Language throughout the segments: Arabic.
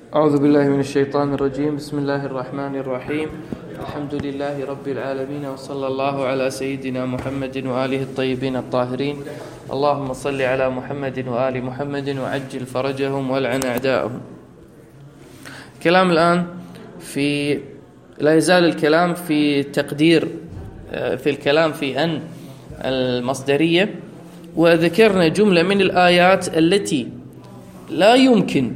أعوذ بالله من الشيطان الرجيم. بسم الله الرحمن الرحيم. الحمد لله رب العالمين، وصلى الله على سيدنا محمد وآله الطيبين الطاهرين. اللهم صل على محمد وآل محمد وعجل فرجهم والعن أعداءهم. كلام الآن لا يزال الكلام في تقدير في الكلام في أن المصدرية، وذكرنا جملة من الآيات التي لا يمكن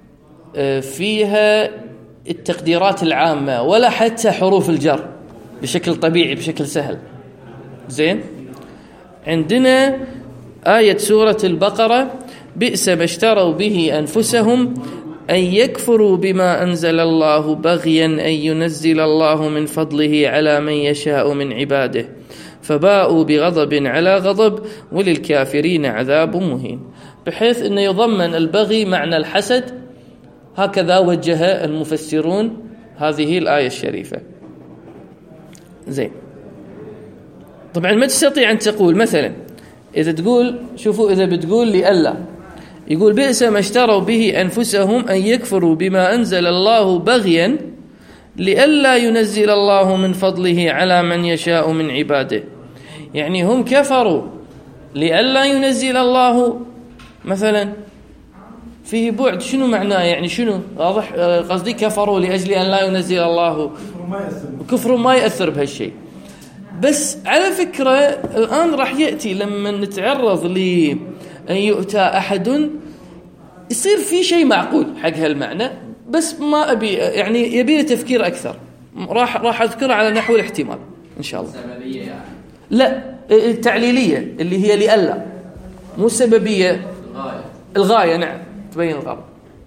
فيها التقديرات العامة ولا حتى حروف الجر بشكل طبيعي بشكل سهل. زين، عندنا آية سورة البقرة: بئس ما اشتروا به أنفسهم أن يكفروا بما أنزل الله بغيا أن ينزل الله من فضله على من يشاء من عباده فباءوا بغضب على غضب وللكافرين عذاب مهين. بحيث أنه يضمن البغي معنى الحسد. هكذا وجه المفسرون هذه الآية الشريفة. زين، طبعا ما تستطيع أن تقول مثلا إذا تقول، شوفوا، إذا بتقول لألا، يقول بئس ما اشتروا به أنفسهم أن يكفروا بما أنزل الله بغيا لئلا ينزل الله من فضله على من يشاء من عباده. يعني هم كفروا لئلا ينزل الله، مثلا فيه بعد. شنو معناه؟ يعني شنو واضح؟ قصدي كفروا لأجل أن لا ينزل الله، كفر ما يأثر بهالشيء. بس على فكرة الآن راح يأتي لما نتعرض لأن يؤتى أحد يصير في شيء معقول حق هالمعنى، بس ما أبي يعني يبي تفكير أكثر. راح أذكر على نحو الاحتمال إن شاء الله. سببية يعني؟ لا، التعليلية اللي هي لألا، مو السببية. الغاية نعم، تبين الغرض.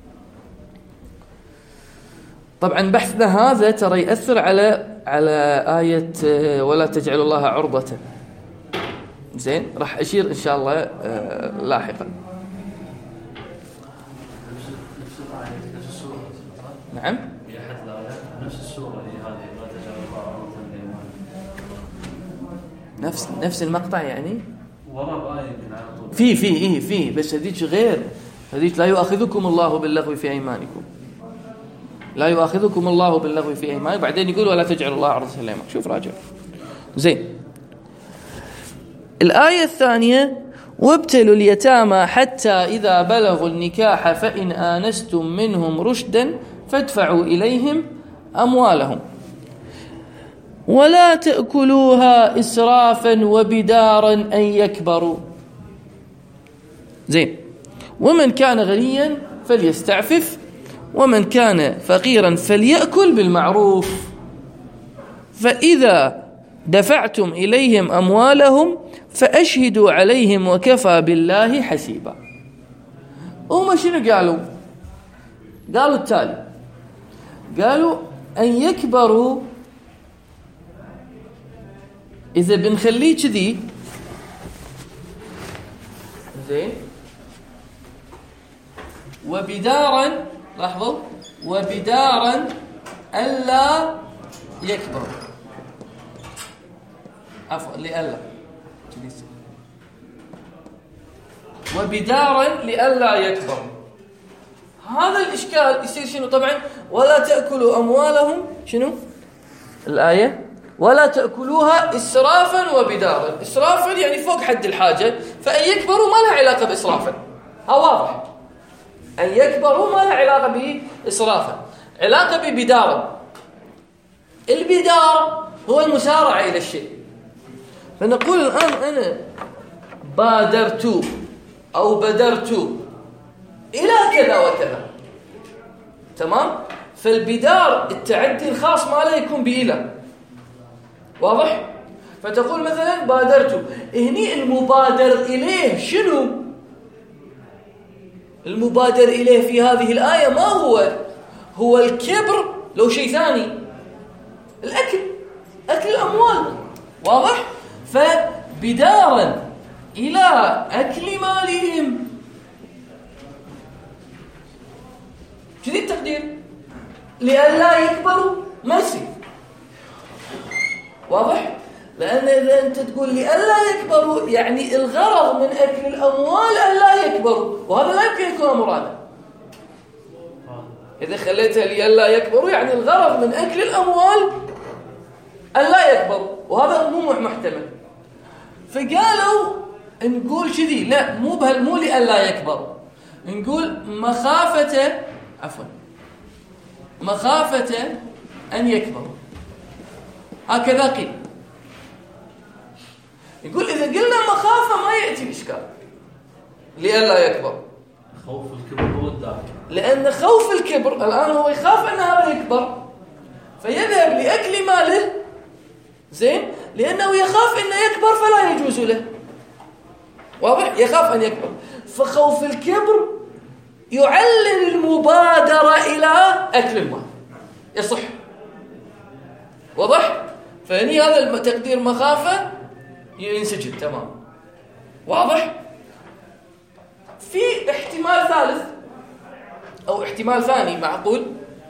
طبعا بحثنا هذا ترى يأثر على آية ولا تجعلوا الله عرضة. زين، راح أشير إن شاء الله لاحقا. نعم، نفس السورة هذه لا تجعلوا الله عرضة نفس المقطع يعني. وراء آية يمكن على طول. في بس هذيك غير. هذيك لا يؤاخذكم الله باللغو في أيمانكم، لا يؤاخذكم الله باللغو في أيمانكم، بعدين يقول ولا تجعلوا الله عرضة لأيمانكم. شوف راجع. زين، الآية الثانية: وابتلوا اليتامى حتى إذا بلغوا النكاح فإن آنستم منهم رشدا فادفعوا إليهم أموالهم ولا تأكلوها إسرافا وبدارا أن يكبروا. زين، ومن كان غنيا فليستعفف ومن كان فقيرا فليأكل بالمعروف فإذا دفعتم إليهم أموالهم فأشهدوا عليهم وكفى بالله حسيبا. هم شنو قالوا؟ قالوا التالي: قالوا أن يكبروا، إذا بنخليه كذي. زين، وبدارا، لاحظوا، وبدارا ألا يكبر، عفوا لألا، وبدارا لألا يكبر. هذا الإشكال يصير شنو؟ طبعا ولا تأكلوا أموالهم، شنو الآية؟ ولا تأكلوها إسرافا وبدارا. إسرافا يعني فوق حد الحاجة، فأن يكبروا ما لها علاقة بإسرافا. ها واضح؟ أن يكبروا ما لها علاقة بإسرافا، علاقة ببدارا. البدار هو المسارعة إلى الشيء. فنقول الآن أنا بادرت أو بدرت إلى كذا وكذا، تمام؟ فالبدار التعدي الخاص ما لا يكون بإلى، واضح؟ فتقول مثلا بادرت، هني المبادر إليه شنو؟ المبادر إليه في هذه الآية ما هو الكبر، لو شيء ثاني أكل الأموال، واضح؟ فبدارا إلى أكل مالهم، كذي التقدير، لئلا يكبروا ما يصير، واضح؟ لأن إذا أنت تقول لئلا يكبروا يعني الغرض من أكل الأموال ألا يكبروا، وهذا لا يمكن يكون مرادا. إذا خليتها لئلا يكبروا يعني الغرض من أكل الأموال أن لا يكبروا، وهذا مو محتمل. فقالوا نقول كذي، لا مو لئلا يكبروا، نقول مخافة أن يكبروا، هكذا قيل. يقول إذا قلنا مخافة ما يأتي الإشكال لئلا يكبر، خوف الكبر هو الداعي، لأن خوف الكبر الآن هو يخاف أن هذا يكبر فيذهب لأكل ماله، زين، لأنه يخاف أن يكبر فلا يجوز له. واضح؟ يخاف أن يكبر، فخوف الكبر يعلل المبادرة إلى أكل المال، يصح. واضح؟ فهني هذا التقدير مخافة ينسجل تمام. واضح؟ في احتمال ثالث أو احتمال ثاني معقول،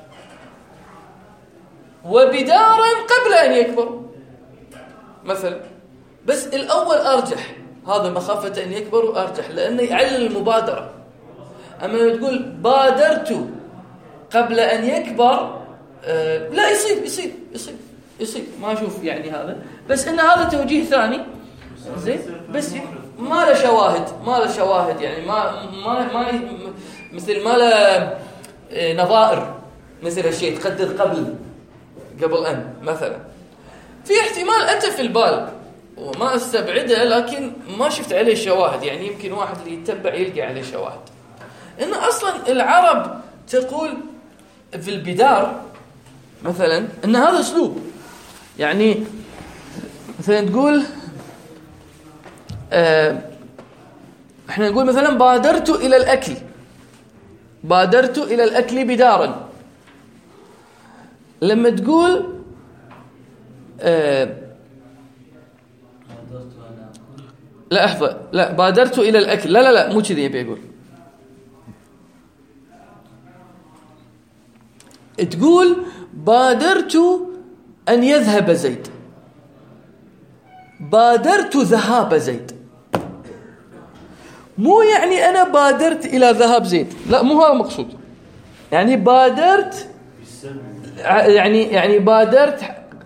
وبدارا قبل أن يكبر مثلا، بس الأول أرجح، هذا مخافة أن يكبر أرجح لأنه يعلل المبادرة. أما لو تقول بادرت قبل أن يكبر لا يصيب ما أشوف يعني هذا، بس إن هذا توجيه ثاني زين، بس ما له شواهد يعني ما مثل ما له نظائر مثل الشيء تقدر قبل أن مثلا. في احتمال أتى في البال وما استبعده لكن ما شفت عليه شواهد، يعني يمكن واحد اللي يتبع يلقى عليه شواهد. إن أصلا العرب تقول في البدار مثلا إن هذا أسلوب، يعني مثلا تقول احنا نقول مثلا بادرت إلى الأكل بدارا. لما تقول لا احفظ، لا بادرت إلى الأكل، لا مو كذي يبي يقول. تقول بادرت أن يذهب زيد، بادرت ذهاب زيد، مو يعني أنا بادرت إلى ذهاب زيد، لا مو هذا مقصود. يعني بادرت يعني بادرت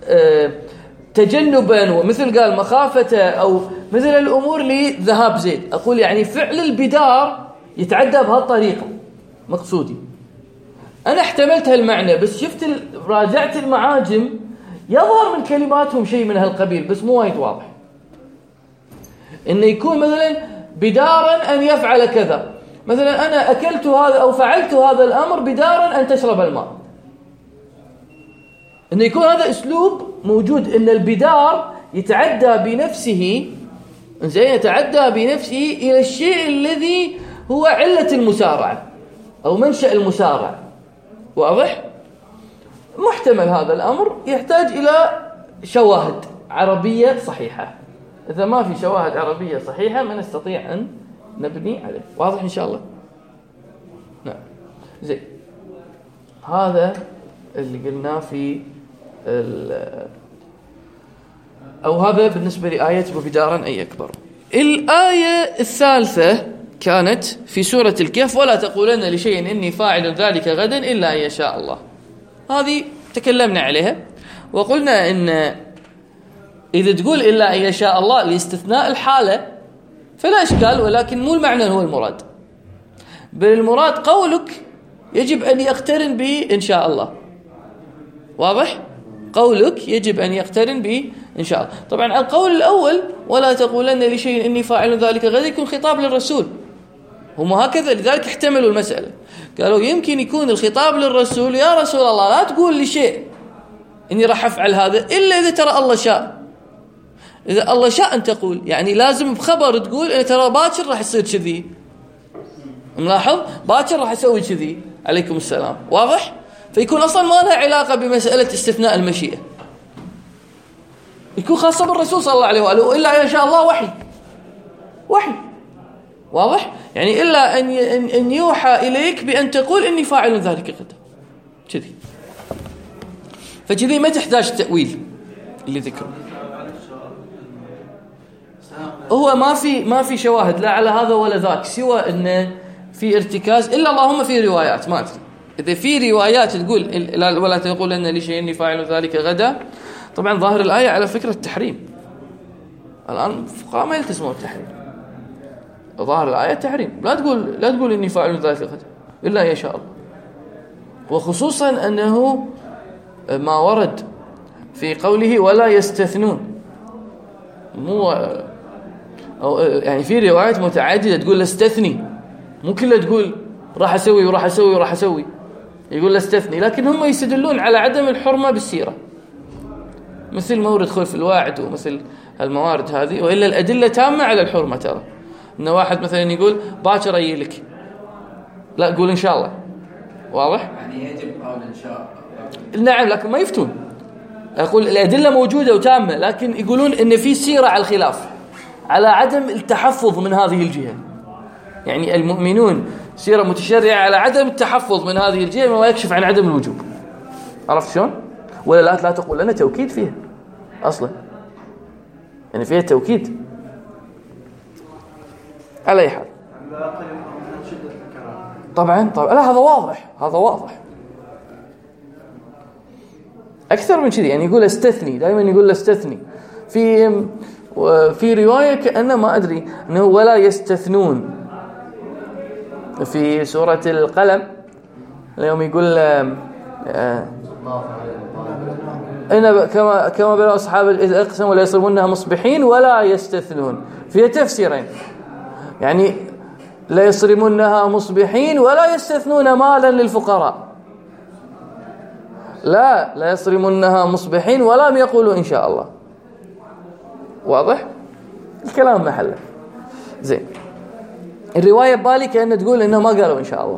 تجنبا، ومثل قال مخافة أو مثل الأمور لذهاب زيد. أقول يعني فعل البدار يتعدى بهالطريقة مقصودي. أنا احتملت هالمعنى، بس شفت راجعت المعاجم يظهر من كلماتهم شيء من هالقبيل، بس مو وايد واضح. إنه يكون مثلا بدارا أن يفعل كذا، مثلا أنا أكلت هذا أو فعلت هذا الأمر بدارا أن تشرب الماء. إنه يكون هذا أسلوب موجود، إن البدار يتعدى بنفسه، زين، يتعدى بنفسه إلى الشيء الذي هو علة المسارعة أو منشأ المسارعة. واضح؟ محتمل هذا الأمر يحتاج إلى شواهد عربية صحيحة. إذا ما في شواهد عربية صحيحة ما نستطيع أن نبني عليه. واضح إن شاء الله؟ نعم. زين، هذا اللي قلناه في أو هذا بالنسبة لآية وبدارا أن يكبر. الآية الثالثة كانت في سورة الكهف: ولا تقولن لشيء إني فاعل ذلك غدا إلا أن يشاء الله. هذه تكلمنا عليها وقلنا إن إذا تقول إلا أن يشاء الله لاستثناء الحالة فلا إشكال، ولكن مو المعنى هو المراد، بل المراد قولك يجب أن يقترن بإن شاء الله. واضح؟ قولك يجب أن يقترن بإن شاء الله. طبعا القول الأول ولا تقولن لشيء إني فاعل ذلك غدا يكون خطاب للرسول، هم هكذا، لذلك احتملوا المسألة. قالوا يمكن يكون الخطاب للرسول: يا رسول الله لا تقول لشيء إني راح أفعل هذا إلا إذا ترى الله شاء. إذا الله شاء أن تقول، يعني لازم بخبر تقول إن ترى باكر راح يصير كذي، ملاحظ، باكر راح يسوي كذي، عليكم السلام. واضح؟ فيكون أصلا ما لها علاقة بمسألة استثناء المشيئة، يكون خاصة بالرسول صلى الله عليه وآله، إلا إن شاء الله وحي. واضح؟ يعني إلا أن يوحى إليك بأن تقول إني فاعل ذلك غدا كذي. فكذي ما تحتاج تأويل اللي ذكره. هو ما في شواهد لا على هذا ولا ذاك، سوى إنه في ارتكاز، إلا اللهم في روايات ما أدري إذا في روايات تقول ولا تقول أن لشيء إني فاعل ذلك غدا، طبعا ظاهر الآية على فكرة التحريم. الآن الفقهاء ما يلتزمون التحريم، ظاهر الآية تحريم. لا تقول إني فاعل ذلك غدا إلا إن شاء الله. وخصوصا أنه ما ورد في قوله ولا يستثنون، مو يعني في روايات متعددة تقول استثني، مو كلها تقول راح أسوي وراح أسوي وراح أسوي، يقول استثني. لكن هم يستدلون على عدم الحرمة بالسيرة، مثل مورد خلف الواعد ومثل الموارد هذه. وإلا الأدلة تامة على الحرمة. ترى إن واحد مثلا يقول باكر أيلك، لا قول إن شاء الله. واضح؟ يعني يجب قول إن شاء الله. نعم، لكن ما يفتون. أقول الأدلة موجودة وتامة، لكن يقولون إن في سيرة على الخلاف، على عدم التحفظ من هذه الجهة. يعني المؤمنون سيرة متشرعة على عدم التحفظ من هذه الجهة مما يكشف عن عدم الوجوب. عرفت شلون؟ ولا لا تقول لنا توكيد فيها أصلا، يعني فيها توكيد. على أي حال طبعا لا، هذا واضح أكثر من كذي. يعني يقول استثني، دائما يقول استثني. في رواية كأنه ما أدري أنه ولا يستثنون في سورة القلم، اليوم يقول إن كما بين أصحاب إذ أقسموا لا يصرمونها مصبحين ولا يستثنون. فيها تفسيرين، يعني لا يصرمونها مصبحين ولا يستثنون مالا للفقراء. لا يصرمونها مصبحين ولم يقولوا إن شاء الله. واضح الكلام محله. زين، الرواية ببالي كأنه تقول إنه ما قالوا إن شاء الله.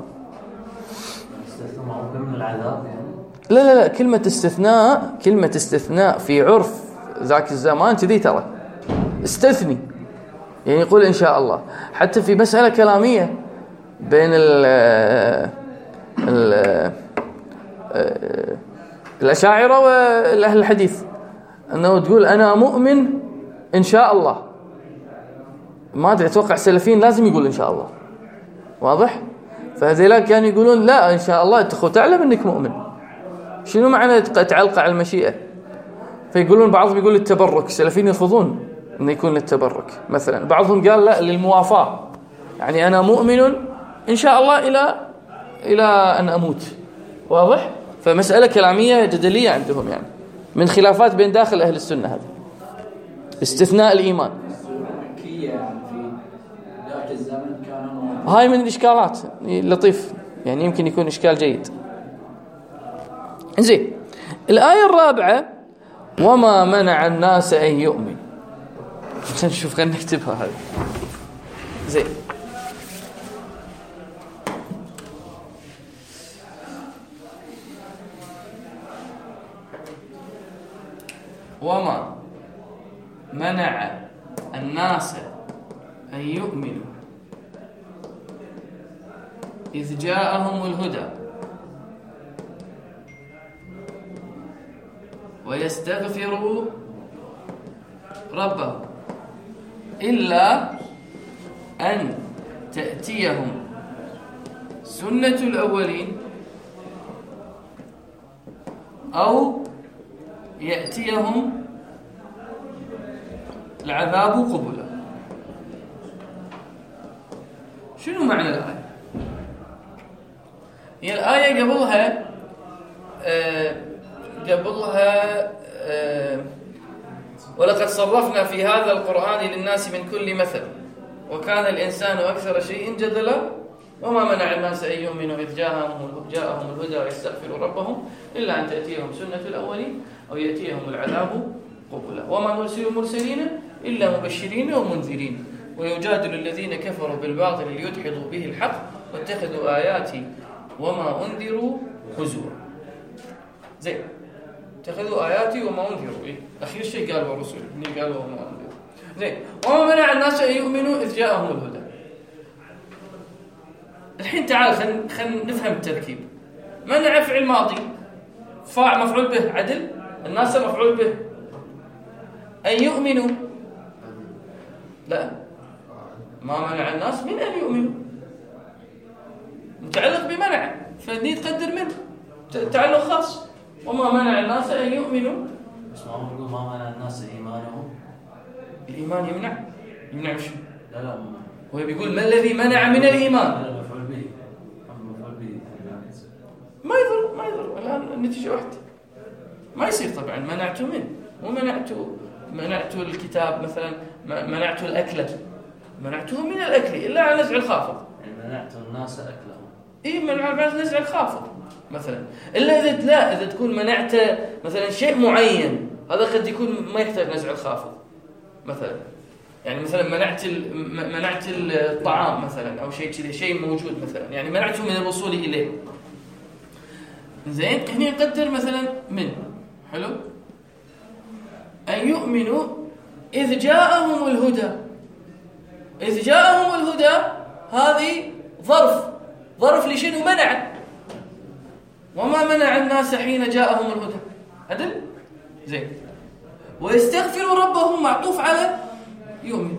من العذاب يعني. لا كلمة استثناء في عرف ذاك الزمان كذي. ترى استثني يعني يقول إن شاء الله. حتى في مسألة كلامية بين الأشاعرة والأهل الحديث، أنه تقول أنا مؤمن إن شاء الله. ما أدري، أتوقع السلفيين لازم يقول إن شاء الله. واضح؟ فهذيلا كانوا يقولون لا إن شاء الله أنت تعلم أنك مؤمن. شنو معنى تعلق على المشيئة؟ فيقولون بعضهم يقول التبرك، السلفيين يرفضون أن يكون للتبرك مثلا. بعضهم قال لا للموافاة، يعني أنا مؤمن إن شاء الله إلى أن أموت. واضح؟ فمسألة كلامية جدلية عندهم، يعني من خلافات بين داخل أهل السنة. هذا استثناء الإيمان. هاي من الإشكالات لطيف، يعني يمكن يكون إشكال جيد. زين، الآية الرابعة وما منع الناس أن يؤمن. نشوف، خلينا نكتبها هذه. زين، وما منع الناس أن يؤمنوا إذ جاءهم الهدى ويستغفروا ربهم إلا أن تأتيهم سنة الأولين أو يأتيهم العذاب قبلا. شنو معنى الآية؟ هي الآية قبلها ولقد صرفنا في هذا القرآن للناس من كل مثل وكان الإنسان أكثر شيء جدلا وما منع الناس أن يؤمنوا إذ جاءهم الهدى ويستغفروا ربهم إلا أن تأتيهم سنة الأولين أو يأتيهم العذاب قبلا وما نرسل المرسلين إلا مبشرين ومنذرين ويجادل الذين كفروا بالباطل ليدحضوا به الحق واتخذوا آياتي وما أنذروا هزوا. زين، اتخذوا آياتي وما أنذروا. إيه؟ أخير شيء قالوا الرسل إني قالوا وما أنذروا. زين، وما منع الناس أن يؤمنوا إذ جاءهم الهدى. الحين تعال خل نفهم التركيب. منع فعل ماضي، فاعل مفعول به عدل، الناس مفعول به. أن يؤمنوا لا، ما منع الناس من أن يؤمنوا، متعلق بمنع فهني تقدر من تعلق خاص. وما منع الناس أن يؤمنوا. بس ما يقول ما منع الناس إيمانهم. الإيمان يمنع شو؟ لا هو بيقول ما الذي منع من الإيمان؟ لا مفعول به. مفعول به. ما يضر الآن النتيجة واحدة. ما يصير طبعا منعت منه، منعت الكتاب مثلا، منعت الأكلة، منعته من الأكل إلا على نزع الخافض. يعني منعت الناس أكلهم. منع على نزع الخافض مثلا. إلا إذا تكون منعت مثلا شيء معين، هذا قد يكون ما يحتاج نزع الخافض مثلا. يعني مثلا منعت الطعام مثلا أو شيء موجود مثلا، يعني منعته من الوصول إليه. زين، هنا نقدر مثلا من حلو أن يؤمنوا إذ جاءهم الهدى. إذ جاءهم الهدى هذه ظرف لشنو؟ منع. وما منع الناس حين جاءهم الهدى. عدل؟ زين. ويستغفروا ربهم معطوف على يؤمن.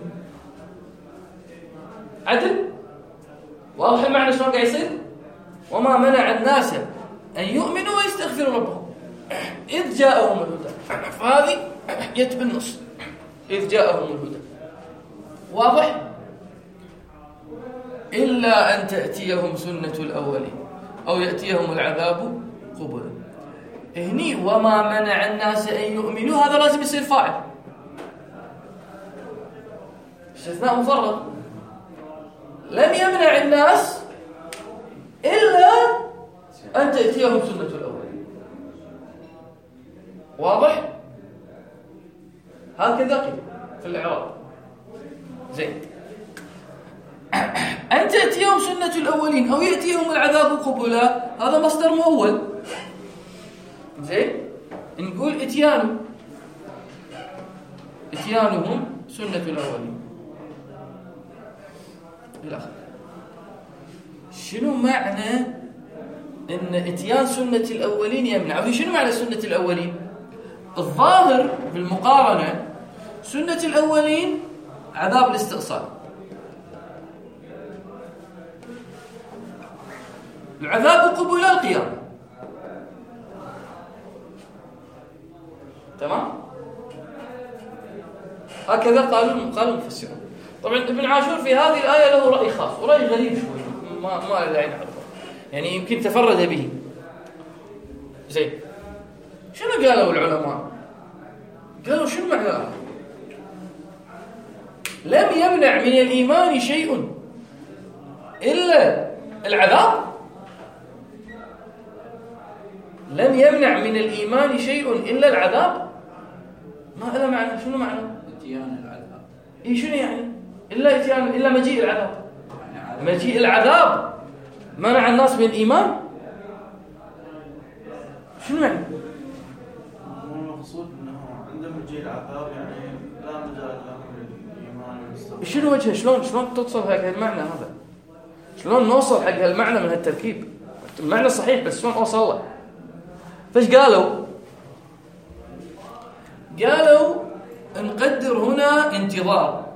عدل؟ واضح المعنى شلون قاعد يصير؟ وما منع الناس أن يؤمنوا ويستغفروا ربهم إذ جاءهم الهدى. فهذه يت بالنص، إذ جاءهم الهدى. واضح؟ إلا أن تأتيهم سنة الأولين أو يأتيهم العذاب قبلا. هني وما منع الناس أن يؤمنوا هذا لازم يصير فاعل، استثناء مفرغ. لم يمنع الناس إلا أن تأتيهم سنة الأولين. واضح؟ هكذا قيل في الإعراب. زين، أن تأتيهم سنة الأولين أو يأتيهم العذاب قبلا، هذا مصدر مؤول. زين، نقول إتيانهم سنة الأولين الآخر. شنو معنى إن إتيان سنة الأولين يمنع؟ أو شنو معنى سنة الأولين؟ الظاهر بالمقارنة سنة الأولين عذاب الاستئصال، العذاب قبل القيامة. تمام؟ هكذا قالوا المفسرون. طبعا ابن عاشور في هذه الآية له رأي خاص ورأي غريب شوي، ما له داعي نعرفه، يعني يمكن تفرد به. زين، شنو قالوا العلماء؟ قالوا شنو معناه؟ لم يمنع من الإيمان شيء إلا العذاب. لم يمنع من الإيمان شيء إلا العذاب. ما له معنى. شنو معنى اتيان العذاب؟ شنو يعني إلا مجيء العذاب؟ مجيء العذاب منع الناس من الإيمان؟ شنو يعني؟ المقصود انه عند مجيء العذاب يعني لا مجال لهم للايمان والاستقامه. شنو وجهه؟ شلون توصل حق هالمعنى هذا؟ شلون نوصل حق هالمعنى من هالتركيب؟ المعنى صحيح بس شلون اوصل له؟ فايش قالوا نقدر هنا انتظار.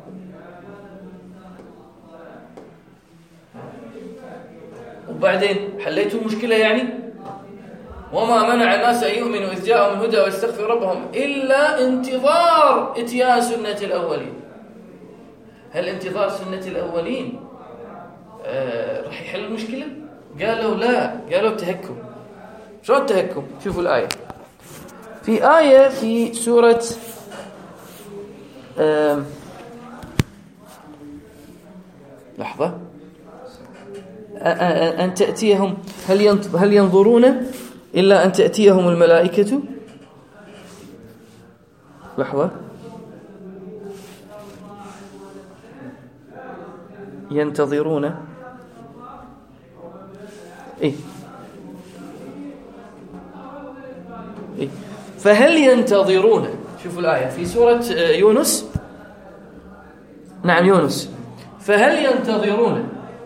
وبعدين حليتوا المشكلة يعني. وما منع الناس أن يؤمنوا إذ جاءهم الهدى ويستغفروا ربهم إلا انتظار إتيان سنة الأولين. هل انتظار سنة الأولين راح يحل المشكلة؟ قالوا لا، قالوا تهكم. شلون تهكم؟ شوفوا الآية. في آية في سورة لحظة. أن تأتيهم هل ينظرون إلا أن تأتيهم الملائكة. لحظة. ينتظرون إيه فهل ينتظرون. شوفوا الآية في سورة يونس. نعم يونس. فهل ينتظرون.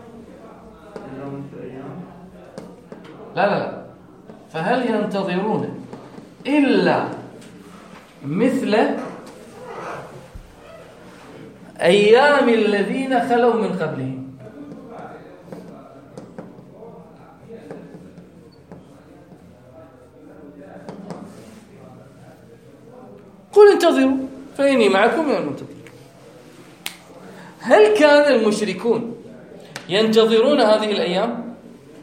لا فهل ينتظرون إلا مثل أيام الذين خلوا من قبلهم. يقول انتظروا فإني معكم من المنتظر. هل كان المشركون ينتظرون هذه الأيام؟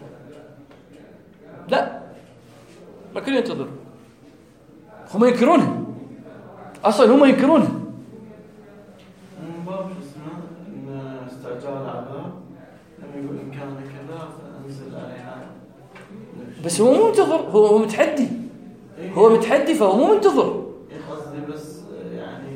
لا، ما كانوا ينتظرون، هم ينكرونها أصلا، هم ينكرونها. من باب اسمه إن استعجال العذاب لما يقول إن كان كذا فأنزل علينا. بس هو مو منتظر، هو متحدي، هو متحدي فهو مو منتظر. قصدي بس يعني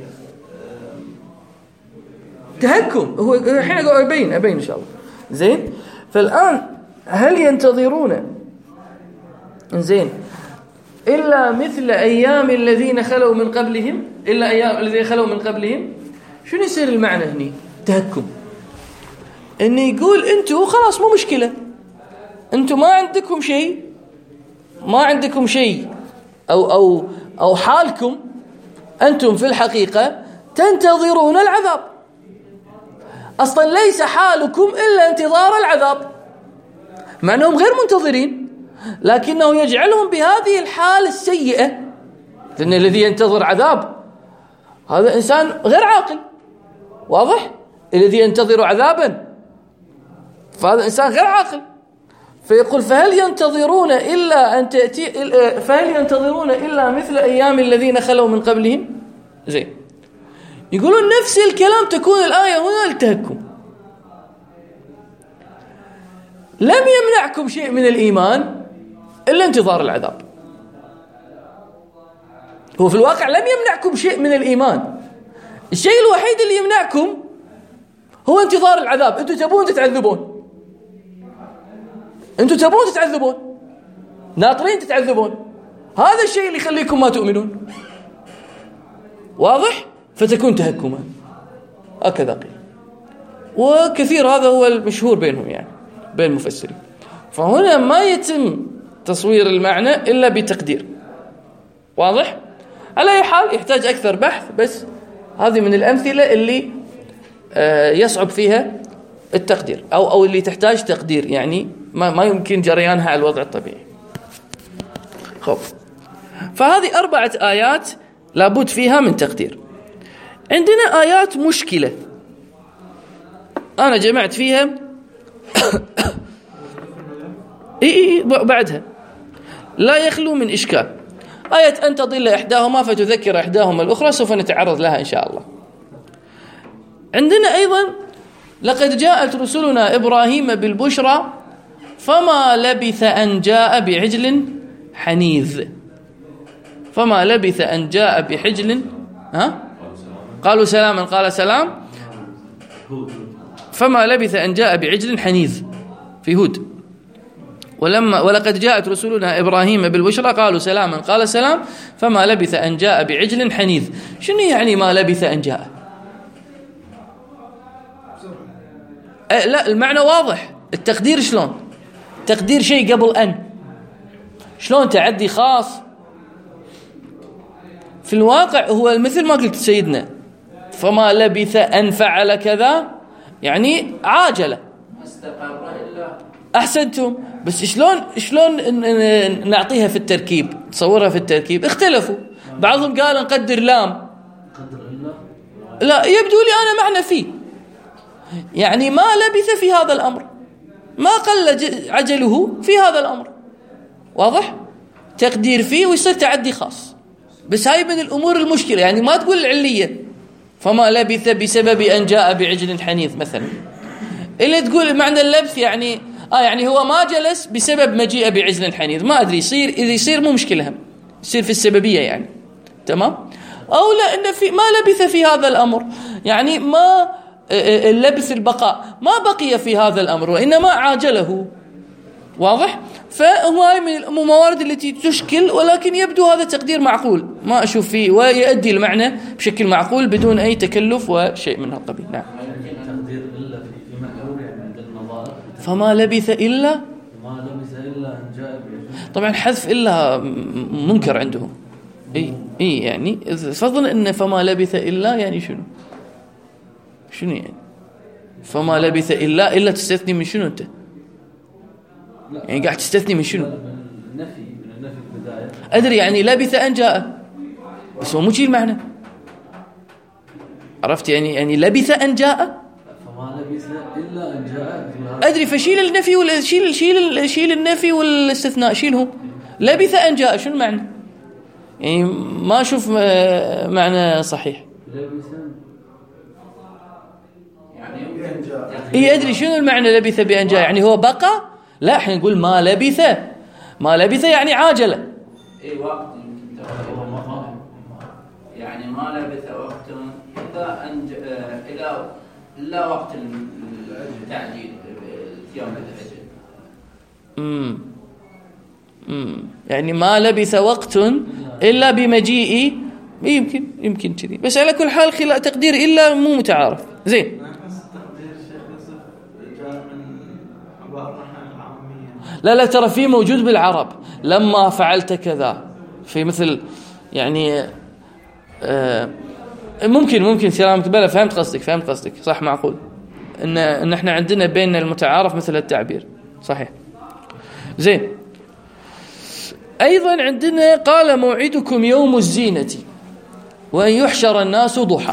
تهكم. هو الحين أبين إن شاء الله. زين. فالآن هل ينتظرون زين إلا مثل أيام الذين خلوا من قبلهم، إلا أيام الذين خلوا من قبلهم؟ شنو يصير المعنى هني؟ تهكم. إنه يقول أنتوا خلاص مو مشكلة، أنتوا ما عندكم شيء، ما عندكم شيء أو حالكم أنتم في الحقيقة تنتظرون العذاب، أصلا ليس حالكم إلا انتظار العذاب، مع أنهم غير منتظرين، لكنه يجعلهم بهذه الحالة السيئة، لأن الذي ينتظر عذاب هذا إنسان غير عاقل، واضح؟ الذي ينتظر عذابا فهذا إنسان غير عاقل. فيقول فهل ينتظرون إلا أن تأتي، فهل ينتظرون إلا مثل أيام الذين خلوا من قبلهم؟ زين. يقولون نفس الكلام تكون الآية هنا للتهكم. لم يمنعكم شيء من الإيمان إلا انتظار العذاب. هو في الواقع لم يمنعكم شيء من الإيمان، الشيء الوحيد اللي يمنعكم هو انتظار العذاب. أنتوا تبون تتعذبون، أنتوا تبون تتعذبون، ناطرين تتعذبون، هذا الشيء اللي يخليكم ما تؤمنون، واضح؟ فتكون تهكما، هكذا قيل. وكثير هذا هو المشهور بينهم يعني بين المفسرين. فهنا ما يتم تصوير المعنى إلا بتقدير، واضح؟ على أي حال يحتاج أكثر بحث، بس هذه من الأمثلة اللي يصعب فيها التقدير أو اللي تحتاج تقدير، يعني ما يمكن جريانها على الوضع الطبيعي. خب، فهذه 4 آيات لابد فيها من تقدير. عندنا آيات مشكلة أنا جمعت فيها بعدها لا يخلو من إشكال. آية أن تضل إحداهما فتذكر إحداهما الأخرى سوف نتعرض لها إن شاء الله. عندنا أيضا لقد جاءت رسلنا إبراهيم بالبشرى فما لبث أن جاء بعجل حنيذ. فما لبث أن جاء بعجل قالوا سلاما قال سلام. فما لبث أن جاء بعجل حنيذ في هود. ولقد جاءت رسلنا إبراهيم بالبشرى قالوا سلاما قال سلام فما لبث أن جاء بعجل حنيذ. شنو يعني ما لبث أن جاء؟ لا، المعنى واضح. التقدير شلون؟ تقدير شيء قبل أن، شلون تعدي خاص؟ في الواقع هو مثل ما قلت سيدنا فما لبث أن فعل كذا، يعني عاجلة. أحسنتم. بس شلون نعطيها في التركيب، تصورها في التركيب؟ اختلفوا. بعضهم قال نقدر لام، لا يبدو لي أنا معنى فيه، يعني ما لبث في هذا الأمر، ما قل عجله في هذا الأمر، واضح؟ تقدير فيه ويصير تعدي خاص. بس هاي من الأمور المشكلة، يعني ما تقول العلية فما لبث بسبب أن جاء بعجل حنيذ مثلا، إلا تقول معنى اللبث يعني يعني هو ما جلس بسبب مجيء بعجل حنيذ. ما أدري يصير، إذا يصير مو مشكلة، هم يصير في السببية يعني، تمام؟ أو لا إن في ما لبث في هذا الأمر، يعني ما اللبث البقاء، ما بقي في هذا الأمر وإنما عاجله، واضح؟ فهو هاي من الموارد التي تشكل، ولكن يبدو هذا تقدير معقول، ما أشوف فيه ويؤدي المعنى بشكل معقول بدون أي تكلف وشيء من هالقبيل. نعم. تقدير إلا في محذور يعني عند النظائر. فما لبث إلا، ما لبث إلا أن جاء. طبعا حذف إلا منكر عندهم. إي يعني فضلا إن فما لبث إلا يعني شنو يعني؟ فما لبث إلا تستثني من شنو أنت؟ يعني قاعد تستثني من شنو؟ من النفي البداية. أدري يعني لبث أن جاء، بس هو مو شيء المعنى. عرفت يعني لبث أن جاء، فما لبث إلا أن جاء. أدري، فشيل النفي شيل النفي والاستثناء، شيلهم. لبث أن جاء شو المعنى؟ يعني ما أشوف معنى صحيح. يعني أدري شنو المعنى لبث بأن جاء، يعني هو بقى؟ لا، احنا نقول ما لبث يعني عاجل. اي وقت يعني ما لبث وقت إلا وقت التعجيل الاتيان بالأجل. يعني ما لبث وقت إلا بمجيء، يمكن كذي، بس على كل حال خلال تقدير إلا مو متعارف. زين، لا ترى فيه موجود بالعرب، لما فعلت كذا، في مثل يعني ممكن سلامك بلا، فهمت قصدك صح، معقول ان احنا عندنا بين المتعارف مثل التعبير، صحيح. زين، ايضا عندنا قال موعدكم يوم الزينة وان يحشر الناس ضحى.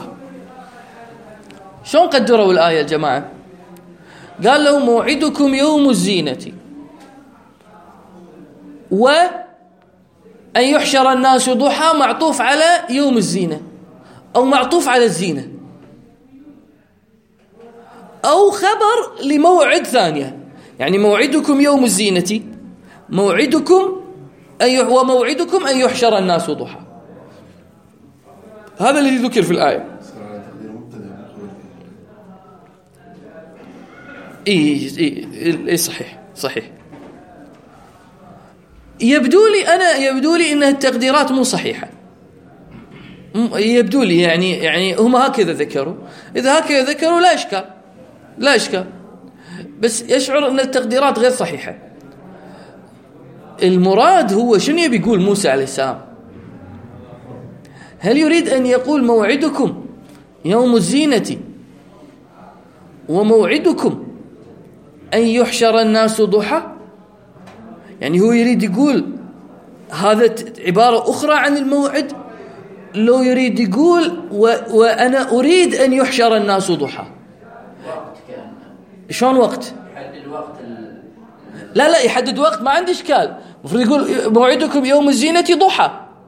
شلون قدروا الآية يا جماعة؟ قال له موعدكم يوم الزينة وأن يحشر الناس ضحى، معطوف على يوم الزينة أو معطوف على الزينة، أو خبر لموعد ثانية. يعني موعدكم يوم الزينة، وموعدكم أن يحشر الناس ضحى، هذا الذي ذكر في الآية. إيه صحيح. يبدو لي أن التقديرات مو صحيحة، يبدو لي يعني هم هكذا ذكروا. إذا هكذا ذكروا لا إشكال، بس يشعر أن التقديرات غير صحيحة. المراد هو شنو يبي يقول موسى عليه السلام؟ هل يريد أن يقول موعدكم يوم الزينة وموعدكم أن يحشر الناس ضحى؟ يعني هو يريد يقول هذا عبارة أخرى عن الموعد، لو يريد يقول وأنا أريد أن يحشر الناس ضحى. وقت كان شلون وقت؟ يحدد وقت لا يحدد وقت، ما عندي إشكال. المفروض يقول موعدكم يوم الزينة ضحى.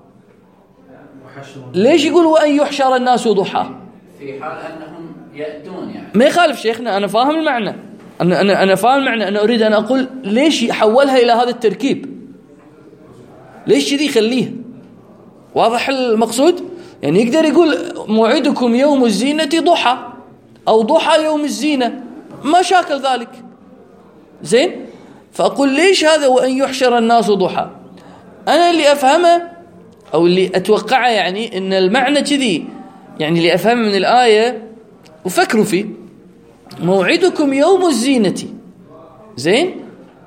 ليش يقول وأن يحشر الناس ضحى؟ في حال أنهم يأتون، يعني ما يخالف شيخنا، أنا فاهم المعنى، أنا فاهم المعنى. أنا أريد أن أقول ليش حولها إلى هذا التركيب، ليش كذي يخليه واضح المقصود. يعني يقدر يقول موعدكم يوم الزينة ضحى أو ضحى يوم الزينة، ما شاكل ذلك. زين، فأقول ليش هذا وأن يحشر الناس ضحى؟ أنا اللي أفهمه أو اللي أتوقعه يعني إن المعنى كذي، يعني اللي أفهمه من الآية وفكروا فيه، موعدكم يوم الزينة، زين،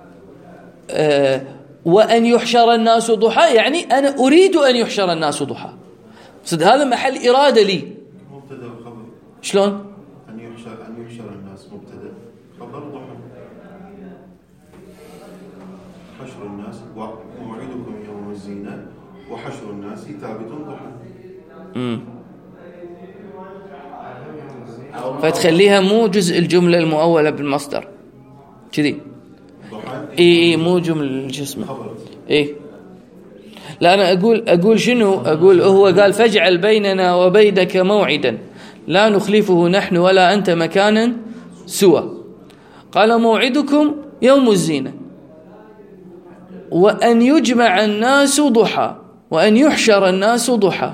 وأن يحشر الناس ضحى، يعني أنا أريد أن يحشر الناس ضحى. صد هذا محل إرادة لي. مبتدأ وخبر. شلون؟ أن يحشر الناس مبتدأ، خبر ضحى. حشر الناس وموعدكم يوم الزينة وحشر الناس ثابت ضحى. فتخليها مو جزء الجملة المؤولة بالمصدر كذي. إيه مو جملة جسمه. إيه لا، أنا أقول شنو؟ أقول هو قال فاجعل بيننا وبينك موعدا لا نخلفه نحن ولا أنت مكانا سوى. قال موعدكم يوم الزينة وأن يجمع الناس ضحى وأن يحشر الناس ضحى.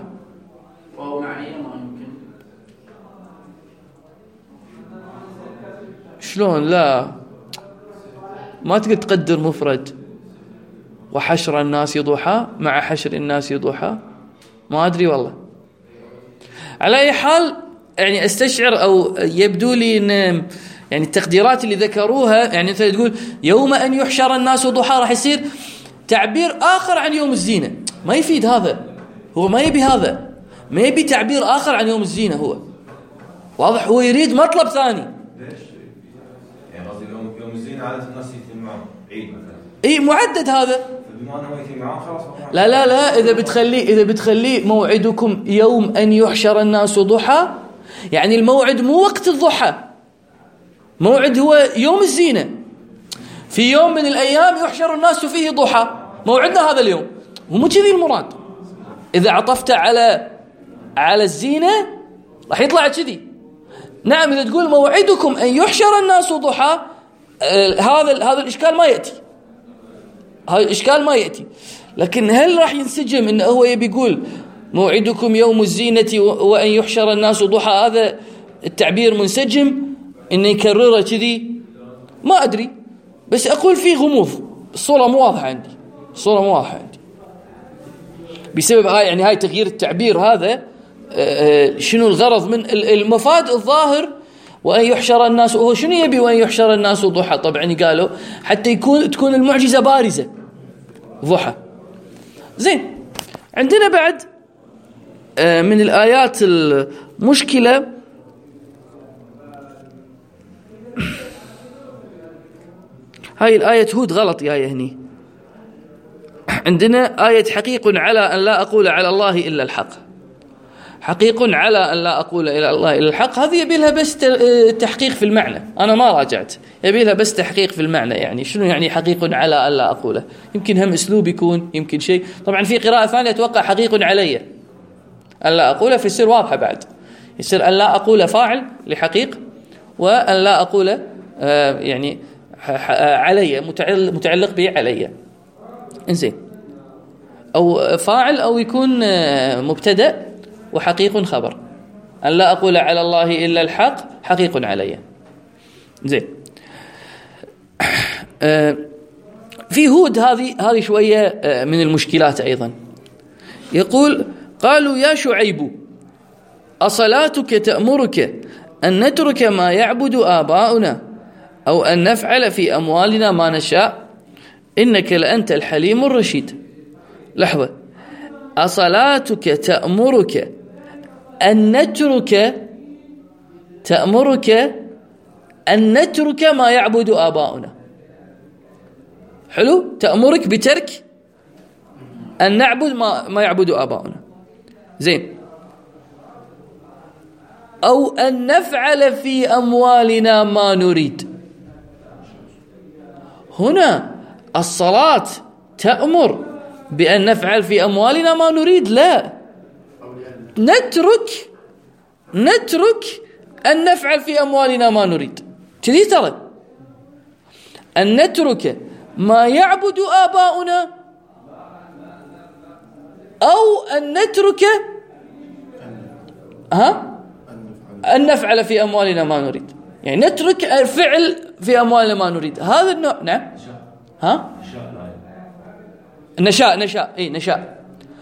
شلون؟ لا، ما تقدر تقدر مفرد وحشر الناس ضحى مع حشر الناس ضحى، ما أدري والله. على أي حال يعني استشعر أو يبدو لي إن يعني التقديرات اللي ذكروها، يعني مثلا تقول يوم أن يحشر الناس ضحى راح يصير تعبير آخر عن يوم الزينة، ما يفيد هذا. هو ما يبي هذا، ما يبي تعبير آخر عن يوم الزينة. هو واضح، هو يريد مطلب ثاني. يعني قصدي يوم الزينة عادة الناس يجتمعون عيد مثلا، اي معدد هذا. فبما انه يجتمعون خلاص. لا اذا بتخليه موعدكم يوم ان يحشر الناس ضحى، يعني الموعد مو وقت الضحى، موعد هو يوم الزينة، في يوم من الأيام يحشر الناس فيه ضحى، موعدنا هذا اليوم. ومو كذي المراد. إذا عطفت على الزينة راح يطلع كذي. نعم إذا تقول موعدكم أن يحشر الناس ضحى، هذا الإشكال ما يأتي، هذا الإشكال ما يأتي. لكن هل راح ينسجم إنه هو يبي يقول موعدكم يوم الزينة وأن يحشر الناس ضحى؟ هذا التعبير منسجم إنه يكرره كذي؟ ما أدري، بس أقول فيه غموض، الصورة مو واضحة عندي، الصورة مو واضحة عندي بسبب هاي تغيير التعبير هذا. شنو الغرض من المفاد الظاهر وأن يحشر الناس؟ وهو شنو يبي وأن يحشر الناس ضحى؟ طبعا قالوا حتى تكون المعجزة بارزة ضحى. زين، عندنا بعد من الآيات المشكلة هاي الآية هود غلط يا هني. عندنا آية حقيق على أن لا أقول على الله إلا الحق. حقيق على أن لا أقول إلى الله إلا الحق، هذه يبي لها بس تحقيق في المعنى. أنا ما راجعت، يبي لها بس تحقيق في المعنى. يعني شنو يعني حقيق على أن لا أقوله؟ يمكن هم أسلوب يكون، يمكن شيء. طبعا في قراءة ثانية أتوقع حقيق علي أن لا أقوله، في السر واضحة بعد، يصير أن لا أقول فاعل لحقيق، وأن لا أقول يعني علي متعلق به علي. إنزين، أو فاعل أو يكون مبتدأ وحقيق خبر. أن لا أقول على الله إلا الحق حقيق علي. زين، في هود هذه شوية من المشكلات أيضا. يقول قالوا يا شعيب أصلاتك تأمرك أن نترك ما يعبد آباؤنا أو أن نفعل في أموالنا ما نشاء إنك لأنت الحليم الرشيد. لحظة، أصلاتك تأمرك أن نترك ما يعبد آباؤنا. حلو، تأمرك بترك أن نعبد ما يعبد آباؤنا. زين، أو أن نفعل في أموالنا ما نريد. هنا الصلاة تأمر بأن نفعل في أموالنا ما نريد؟ لا، نترك أن نفعل في أموالنا ما نريد. كذي ترى، أن نترك ما يعبد آباؤنا أو أن نترك أن نفعل في أموالنا ما نريد. يعني نترك الفعل في أموالنا ما نريد، هذا النوع. نعم، نشاء.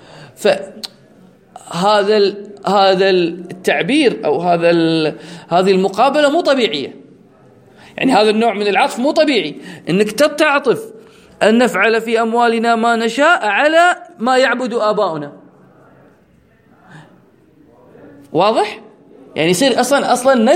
هذا التعبير أو هذه المقابلة مو طبيعية. يعني هذا النوع من العطف مو طبيعي، إنك تعطف أن نفعل في أموالنا ما نشاء على ما يعبد آباؤنا. واضح؟ يعني يصير أصلا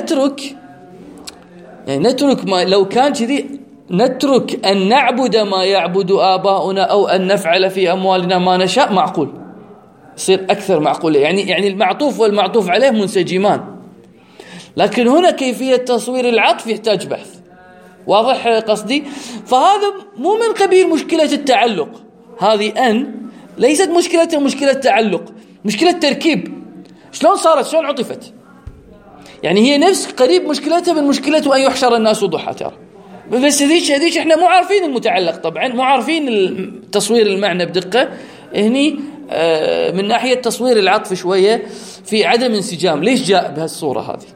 نترك ما، لو كان كذي نترك أن نعبد ما يعبد آباؤنا أو أن نفعل في أموالنا ما نشاء، معقول، يصير أكثر معقولة. يعني المعطوف والمعطوف عليه منسجمان. لكن هنا كيفية تصوير العطف يحتاج بحث. واضح قصدي؟ فهذا مو من قبيل مشكلة التعلق، هذه أن ليست مشكلة تعلق، مشكلة تركيب. شلون صارت، شلون عطفت؟ يعني هي نفس قريب مشكلتها من مشكلة أن يحشر الناس ضحى ترى، بس هذيك احنا مو عارفين المتعلق، طبعا مو عارفين تصوير المعنى بدقة. هني من ناحية تصوير العطف شوية في عدم انسجام. ليش جاء بهالصورة هذه؟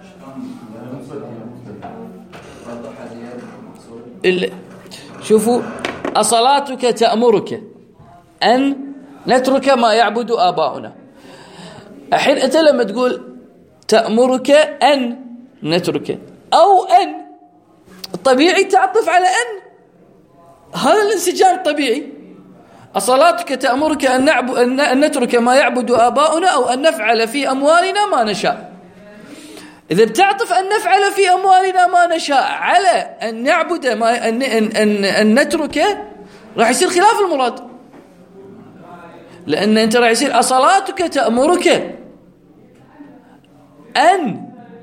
شوفوا، أصلاتك تأمرك أن نترك ما يعبد آباؤنا. الحين أنت لما تقول تأمرك أن نترك أو أن، الطبيعي تعطف على أن، هذا الانسجام الطبيعي. أصلاتك تأمرك أن نترك ما يعبد آباؤنا أو أن نفعل في أموالنا ما نشاء. إذا بتعطف أن نفعل في أموالنا ما نشاء على أن نعبد أن نترك، راح يصير خلاف المراد. لأن أنت راح يصير أصلاتك تأمرك أن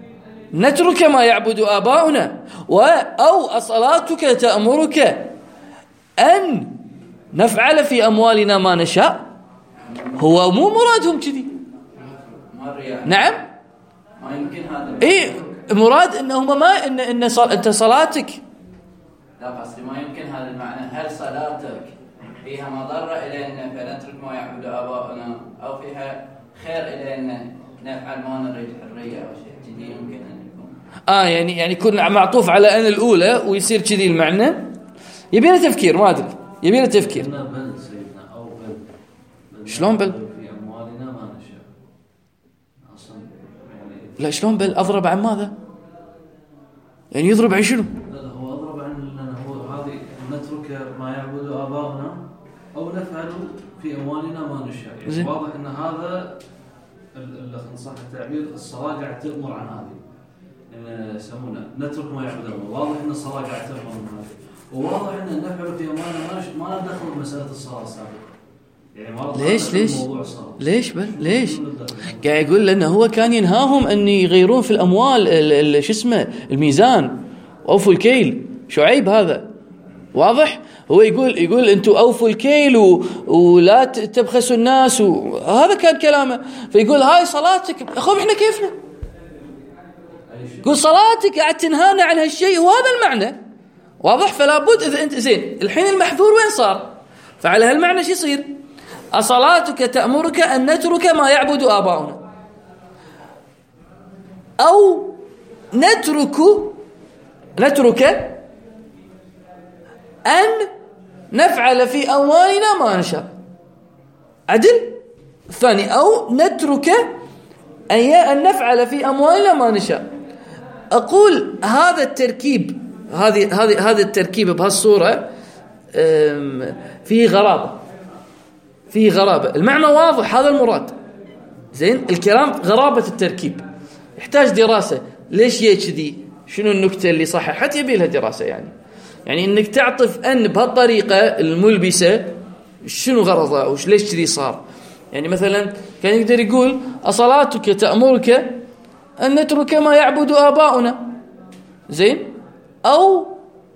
نترك ما يعبد آباؤنا أو أصلاتك تأمرك أن نفعل في أموالنا ما نشاء. هو مو مرادهم كذي. نعم ما يمكن هذا. إيه مراد إنهم ما إن أنت صلاتك. لا قصدي ما يمكن هذا المعنى. هل صلاتك فيها مضرة إلينا فنترك ما يعبد آباؤنا، أو فيها خير إلينا نفعل ما نريد حرية أو شيء جديد يمكن أن يكون. يعني يكون معطوف على أن الأولى ويصير كذي المعنى. يبينا تفكير، ما أدري يبينا تفكير. بل سيدنا أو بل شلون بل؟ في أموالنا ما نشاء أصلا يعني. لا شلون بل؟ أضرب عن ماذا؟ يعني يضرب عن شنو؟ لا هو أضرب عن لأنه هو هذه نترك ما يعبد آباؤنا أو نفعل في أموالنا ما نشاء. يعني واضح أن هذا اللي صح التعبير الصلاة قاعد تأمر عن هذه إن يسمونه نترك ما يعبد آباؤنا. واضح أن الصلاة قاعد تأمر عن هذه، وواضح أن نفعل في أموالنا ما ندخل بمسألة الصلاة السابقة. يعني ليش بل ليش قاعد يقول لأنه هو كان ينهاهم أن يغيرون في الأموال شو اسمه الميزان وأوفوا الكيل. شعيب هذا واضح. هو يقول أنتم أوفوا الكيل ولا تبخسوا الناس، وهذا كان كلامه. فيقول هاي صلاتك أخو إحنا كيفنا. يقول صلاتك قاعد تنهانا عن هالشيء، وهذا المعنى واضح. فلا بد إذا أنت زين الحين المحذور وين صار؟ فعلى هالمعنى شو يصير؟ أصلاتك تأمرك أن نترك ما يعبد آباؤنا أو نترك أن نفعل في أموالنا ما نشاء. عدل. الثاني أو نترك أن نفعل في أموالنا ما نشاء. أقول هذا التركيب هذا التركيب بهالصورة فيه غرابة. المعنى واضح، هذا المراد. زين الكلام غرابة التركيب يحتاج دراسة. ليش كذي؟ شنو النكتة اللي صححت؟ يبي لها دراسة. يعني انك تعطف ان بهالطريقة الملبسة شنو غرضها ليش كذي صار. يعني مثلا كان يقدر يقول أصلاتك تأمرك أن نترك ما يعبد آباؤنا، زين، أو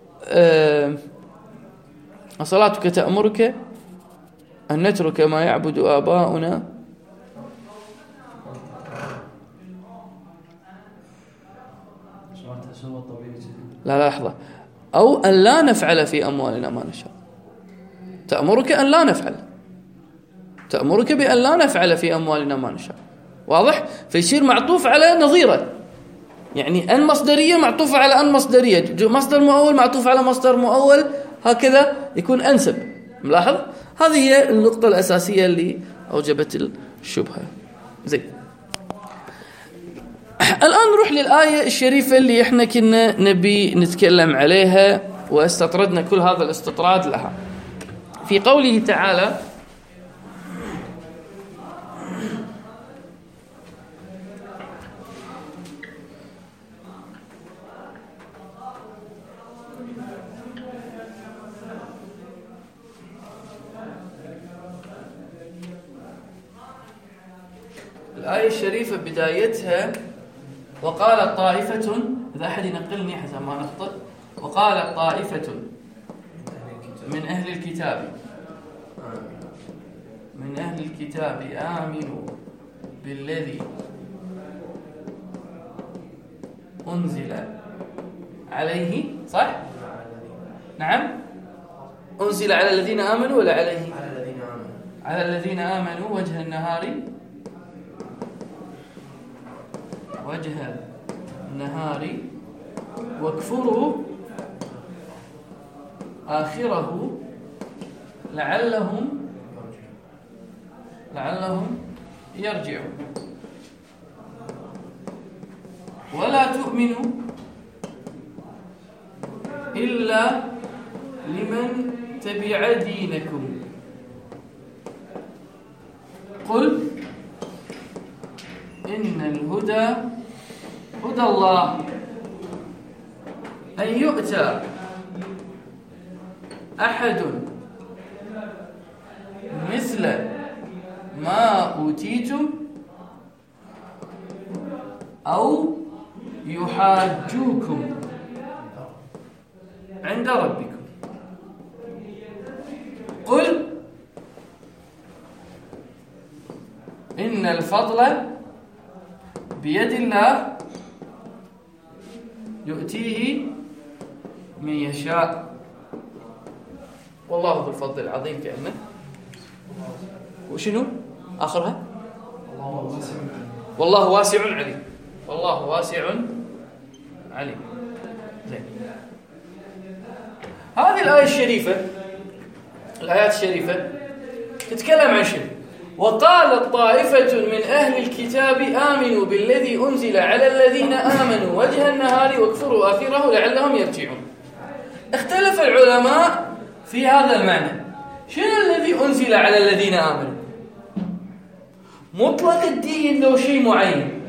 أصلاتك تأمرك أن نترك ما يعبد آباؤنا. لا لحظة. أو أن لا نفعل في أموالنا ما نشاء. تأمرك أن لا نفعل، تأمرك بأن لا نفعل في أموالنا ما نشاء. واضح؟ فيصير معطوف على نظيره. يعني أن مصدرية معطوفة على أن مصدرية، مصدر مؤول معطوف على مصدر مؤول، هكذا يكون أنسب. ملاحظ؟ هذه هي النقطة الأساسية اللي أوجبت الشبهة. زين، الآن نروح للآية الشريفة اللي احنا كنا نبي نتكلم عليها، واستطردنا كل هذا الاستطراد لها في قوله تعالى: الآية الشريفة بدايتها: وقالت طائفة، إذا أحد ينقلني حتى ما نخطئ، وقالت طائفة من أهل الكتاب آمنوا بالذي أنزل عليه، صح؟ نعم، أنزل على الذين آمنوا ولا عليه؟ على الذين آمنوا وجه النهار واكفروا آخره لعلهم يرجعون. ولا تؤمنوا إلا لمن تبع دينكم قل إن الهدى هدى الله أن يؤتى أحد مثل ما أوتيتم أو يحاجوكم عند ربكم قل إن الفضل بيد الله يؤتيه من يشاء والله ذو الفضل العظيم. كأنه وشنو آخرها؟ والله واسع عليم. والله واسع عليم. زين. هذه الآية الشريفة، الآيات الشريفة تتكلم عن شيء. وقالت طائفة من أهل الكتاب آمنوا بالذي أنزل على الذين آمنوا وجه النهار واكفروا آخره لعلهم يرجعون. اختلف العلماء في هذا المعنى. شنو الذي أنزل على الذين آمنوا؟ مطلق الدين لو شيء معين،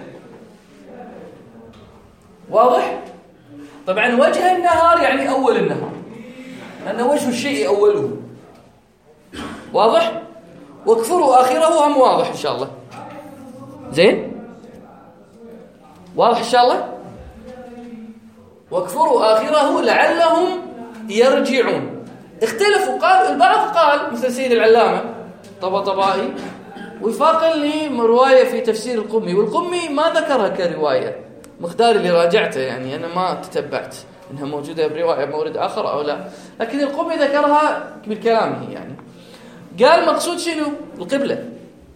واضح؟ طبعا وجه النهار يعني أول النهار، لأن وجه الشيء أوله، واضح؟ واكفروا آخره هم واضح إن شاء الله. زين؟ واضح إن شاء الله؟ واكفروا آخره لعلهم يرجعون. اختلفوا، قال البعض قال مثل سيد العلامة طباطبائي وفاقا لي رواية في تفسير القمي، والقمي ما ذكرها كرواية، مقدار اللي راجعته يعني أنا ما تتبعت إنها موجودة برواية مورد آخر أو لا، لكن القمي ذكرها بالكلامه يعني. قال مقصود شنو؟ القبلة،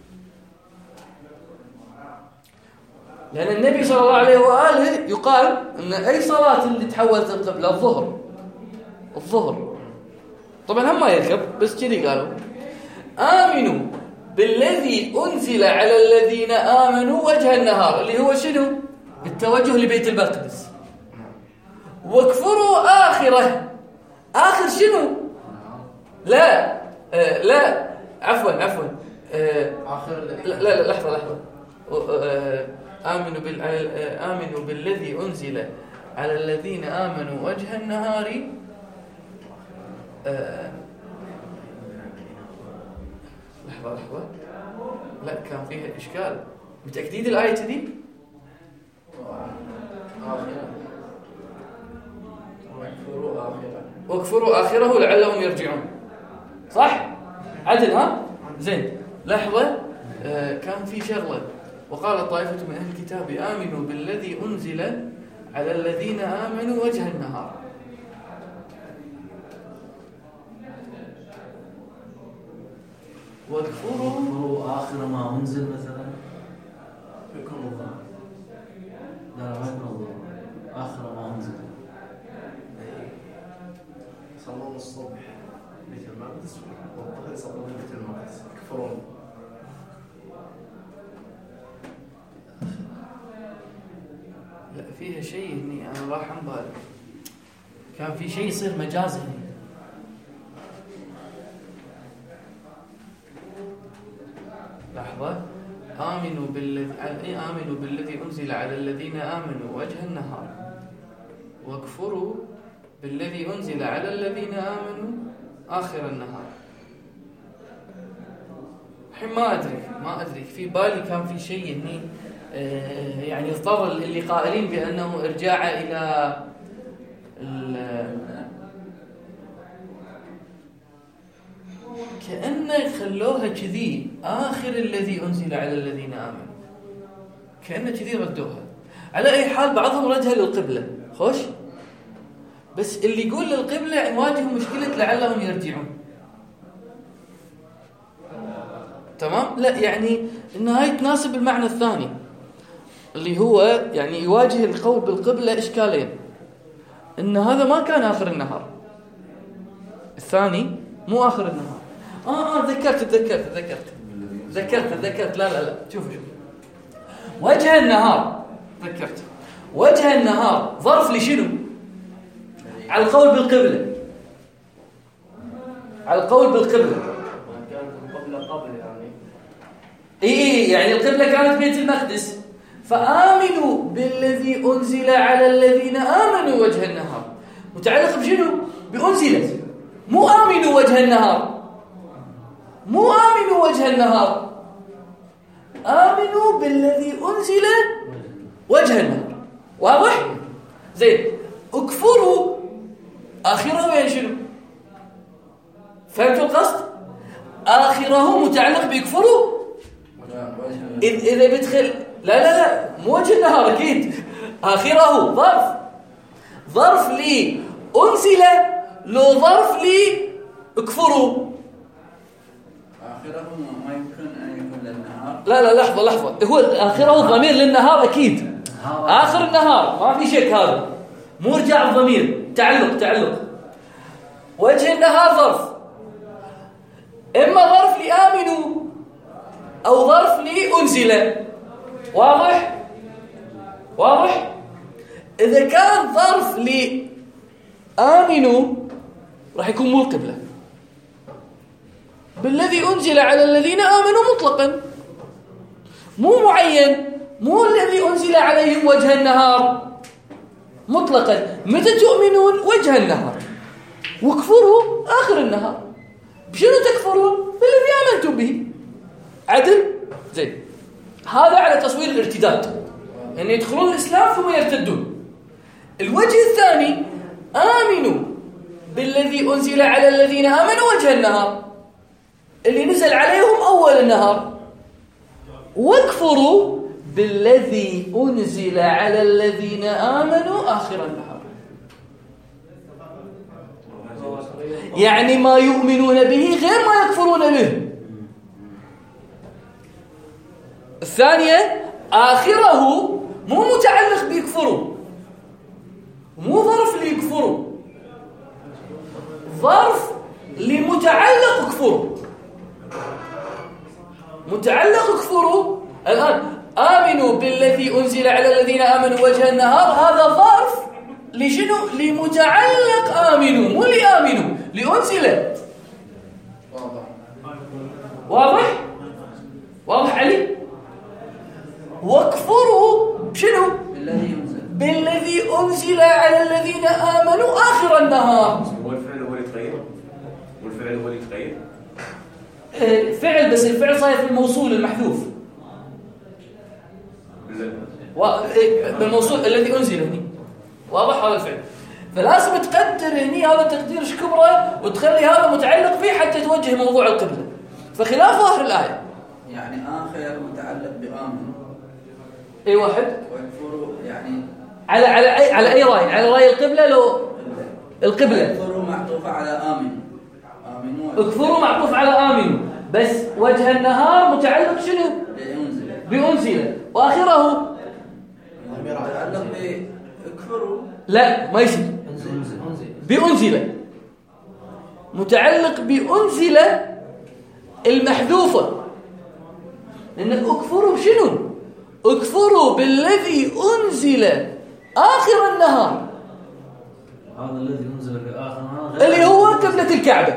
لأن النبي صلى الله عليه وآله يقال أن أي صلاة اللي تحولت القبلة الظهر طبعا هم ما يذكر بس كذي قالوا آمنوا بالذي أنزل على الذين آمنوا وجه النهار اللي هو شنو؟ التوجه لبيت المقدس، واكفروا آخره. آخر شنو؟ لا عفوا لا لحظة آمنوا بالذي أنزل على الذين آمنوا وجه النهار لحظة لا كان فيها إشكال. متأكدين الآية دي؟ واكفروا آخره لعلهم يرجعون، صح؟ عدل ها؟ زين. لحظة كان في شغلة. وقال طائفة من أهل الكتاب آمنوا بالذي أنزل على الذين آمنوا وجه النهار واكفروا آخر ما أنزل مثلا يكون الله. لا ما يكون الله آخر ما أنزل. صلوا الصبح بيت المقدس والظهر صلوا بيت المقدس يكفرون. لا فيها شيء هني أنا راح عن بالي، كان في شيء يصير مجاز هني. لحظة. آمنوا بالذي أنزل على الذين آمنوا وجه النهار واكفروا بالذي أنزل على الذين آمنوا آخر النهار. الحين ما أدري في بالي كان في شيء هني يعني اضطر اللي قائلين بأنه ارجاع إلى كأنه خلوها كذي آخر الذي أنزل على الذين آمنوا، كأنه كذي ردوها. على أي حال بعضهم ردها للقبلة خوش، بس اللي يقول للقبلة يواجه مشكلة لعلهم يرجعون. تمام؟ لا يعني إن هاي تناسب المعنى الثاني اللي هو يعني يواجه القول بالقبلة إشكالين، إن هذا ما كان آخر النهار، الثاني مو آخر النهار. ذكرت لا شوف وجه النهار، ذكرت وجه النهار ظرف لشنو؟ على القول بالقبلة، على القول بالقبلة. كانت القبلة قبل يعني يعني القبلة كانت بيت المقدس، فآمنوا بالذي أنزل على الذين آمنوا وجه النهار متعلق بشنو؟ بأنزل، مو آمنوا وجه النهار، مو آمنوا وجه النهار، آمنوا بالذي أنزل وجه النهار. واضح؟ زين. اكفروا آخره وين شنو؟ فهمتوا القصد؟ آخره متعلق بيكفروا. إذا بدخل لا مو وجه النهار أكيد. آخره ظرف لي أنزل، لو ظرف لي اكفروا. آخره ما يمكن أن يكون للنهار. لا لحظة هو آخره ضمير للنهار أكيد. آخر النهار ما في شك، هذا مرجع الضمير، تعلق. وجه النهار ظرف، إما ظرف لآمنوا أو ظرف لأنزل. واضح؟ إذا كان ظرف لآمنوا راح يكون مو القبلة، بالذي أنزل على الذين آمنوا مطلقا، مو معين، مو الذي أنزل عليهم وجه النهار مطلقا. متى تؤمنون؟ وجه النهار، واكفروا آخر النهار. بشنو تكفرون؟ بالذي آمنتم به. عدل؟ زين. هذا على تصوير الارتداد، يعني يدخلون الإسلام ثم يرتدون. الوجه الثاني آمنوا بالذي أنزل على الذين آمنوا وجه النهار، اللي نزل عليهم أول النهار، واكفروا بالذي أنزل على الذين آمنوا آخر النهار. يعني ما يؤمنون به غير ما يكفرون به. الثانية آخره مو متعلق بيكفروا، مو ظرف ليكفروا، ظرف لمتعلق كفروا. متعلق كفروا الآن آمنوا بالذي أنزل على الذين آمنوا وجه النهار، هذا ظرف لشنو؟ لمتعلق آمنوا، مو لآمنوا، لأنزل. واضح علي؟ واكفروا بشنو؟ بالذي أنزل على الذين آمنوا آخر النهار. هو الفعل هو اللي يتغير؟ فعل، بس الفعل صاير في الموصول المحذوف. بالموصول الذي أنزل هني. واضح هذا الفعل؟ فلازم تقدر هني هذا تقدير كبرى، وتخلي هذا متعلق فيه حتى توجه موضوع القبلة، فخلاف ظاهر الآية. يعني آخر متعلق بآمن. أي واحد؟ ويكفروا يعني على أي رأي؟ على رأي القبلة لو القبلة. يكفروا معطوفة على آمن. اكفروا معطوف على آمنوا، بس وجه النهار متعلق شنو؟ بأنزل، وآخره متعلق بكفروا. لا ما يصير، بأنزل متعلق بأنزل المحذوفة، لأن اكفروا بشنو؟ اكفروا بالذي أنزل آخر النهار. هذا الذي أنزل في آخر النهار اللي هو قبلة الكعبة.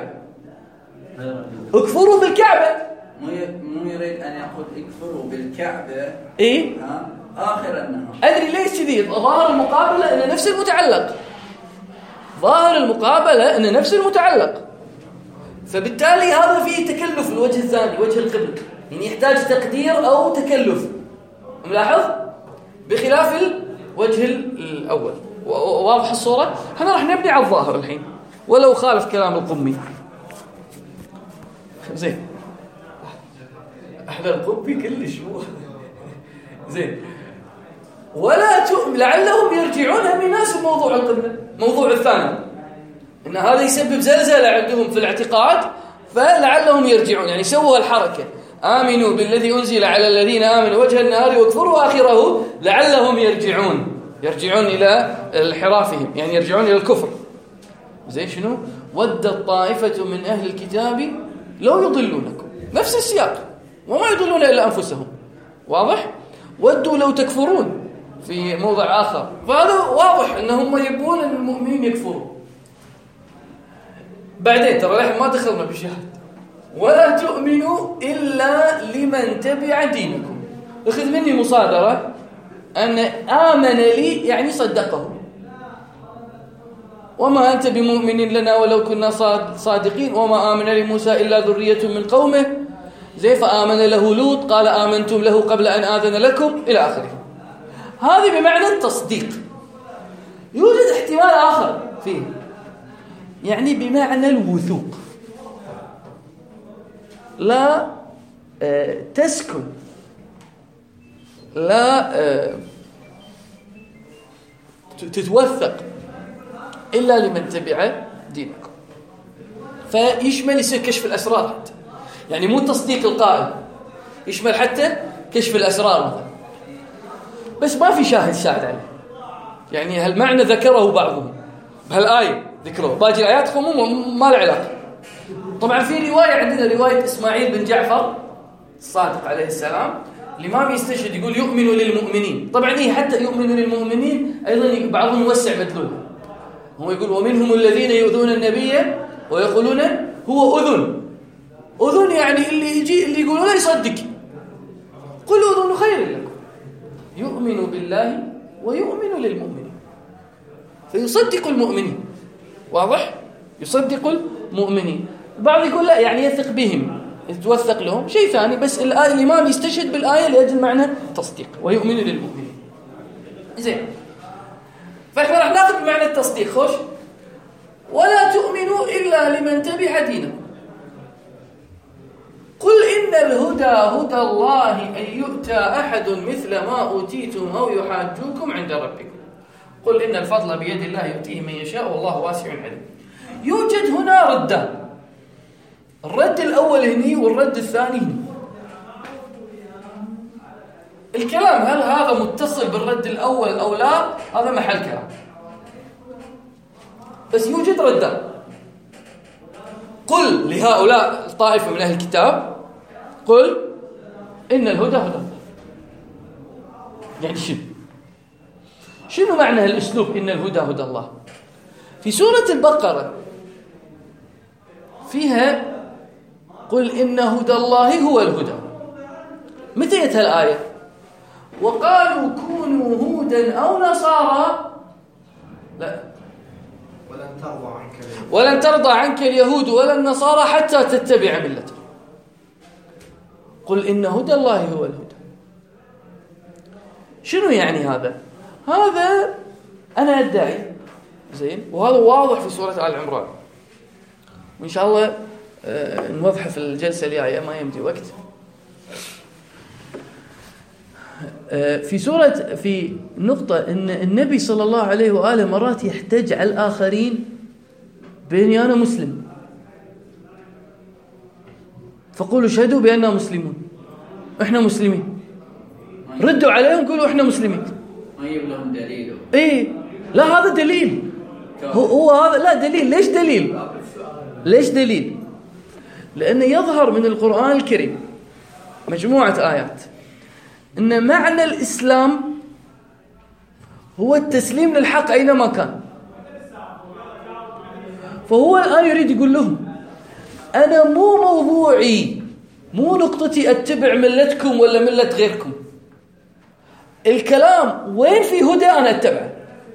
اكفروا بالكعبة، مو يريد أن يقول اكفروا بالكعبة. إيه؟ آخر النهار. أدري ليش كذي؟ ظاهر المقابلة إن نفس المتعلق. ظاهر المقابلة إن نفس المتعلق، فبالتالي هذا فيه تكلف. الوجه الثاني وجه القبلة يعني يحتاج تقدير أو تكلف، ملاحظ؟ بخلاف الوجه الأول. واضح الصورة؟ احنا راح نبني على الظاهر الحين ولو خالف كلام القمي. زين، احنا القمي كلش مو زين. ولا لعلهم يرجعون من ناس موضوع القبلة. موضوع الثاني ان هذا يسبب زلزلة عندهم في الاعتقاد، فلعلهم يرجعون، يعني سووا الحركة آمنوا بالذي أنزل على الذين آمنوا وجه النهار واكفروا آخره، لعلهم يرجعون إلى انحرافهم، يعني يرجعون إلى الكفر. زي شنو؟ ودت طائفة من أهل الكتاب لو يضلونكم، نفس السياق، وما يضلون إلا أنفسهم. واضح؟ ودوا لو تكفرون في موضع آخر، فهذا واضح أنهم يبون المؤمنين يكفروا. بعدين ترى نحن ما دخلنا بشهادة ولا تؤمنوا إلا لمن تبع دينكم. اخذ مني مصادرة أن آمن لي يعني صدقه، وما أنت بمؤمن لنا ولو كنا صادقين، وما آمن لموسى إلا ذرية من قومه، زي فآمن له لوط قال آمنتم له قبل أن آذن لكم إلى آخره. هذه بمعنى التصديق. يوجد احتمال آخر فيه، يعني بمعنى الوثوق. لا تسكن، لا تتوثق إلا لمن تبع دينكم. فيشمل يصير كشف الأسرار حتى، يعني مو تصديق القائل، يشمل حتى كشف الأسرار مثلا. بس ما في شاهد ساعد عليه، يعني هالمعنى ذكره بعضهم بهالآية، ذكروه باقي الآيات ما له علاقة. طبعا في رواية عندنا، رواية إسماعيل بن جعفر الصادق عليه السلام، الإمام يستشهد يقول يؤمن للمؤمنين. طبعا هي حتى يؤمن للمؤمنين أيضا بعضهم يوسع مدلولها، هو يقول ومنهم الذين يؤذون النبي ويقولون هو أذن. أذن يعني اللي يجي اللي يقولوا لا يصدق، قل أذن خير لكم. يؤمن بالله ويؤمن للمؤمنين، فيصدق المؤمنين. واضح؟ يصدق المؤمنين. بعض يقول لا يعني يثق بهم، يتوثق لهم، شيء ثاني. بس الآية الإمام يستشهد بالآية لأجل معنى تصديق ويؤمن للمؤمنين. زين، فإحنا راح ناخذ بمعنى التصديق. خوش، ولا تؤمنوا إلا لمن تبع دينكم. قل إن الهدى هدى الله أن يؤتى أحد مثل ما أوتيتم أو يحاجوكم عند ربكم. قل إن الفضل بيد الله يؤتيه من يشاء والله واسع عليم. يوجد هنا ردان، الرد الأول هني والرد الثاني هني. الكلام هل هذا متصل بالرد الأول أو لا، هذا محل كلام، بس يوجد ردان. قل لهؤلاء الطائفة من أهل الكتاب، قل إن الهدى هدى الله. يعني شنو معنى الأسلوب إن الهدى هدى الله؟ في سورة البقرة فيها قل إن هدى الله هو الهدى. متى جاءت الآية؟ وقالوا كونوا هودا أو نصارى، لا، ولن ترضى عنك اليهود ولا النصارى حتى تتبع ملتهم. قل إن هدى الله هو الهدى. شنو يعني هذا؟ هذا أنا أدعي، زين، وهذا واضح في سورة آل عمران، وإن شاء الله نوضحه في الجلسة الجاية، ما يمضي وقت. في نقطة إن النبي صلى الله عليه وآله مرات يحتج على الآخرين بأني أنا مسلم، فقولوا شهدوا بأننا مسلمون، إحنا مسلمين. ردوا عليهم قولوا إحنا مسلمين. ما يجيب لهم دليل. إيه، لا هذا دليل. هو هذا لا دليل. ليش دليل؟ ليش دليل؟ لأنه يظهر من القرآن الكريم مجموعة آيات إن معنى الإسلام هو التسليم للحق أينما كان. فهو الآن يريد يقول لهم أنا مو موضوعي، مو نقطتي أتبع ملتكم ولا ملة غيركم. الكلام وين في هدى أنا أتبعه.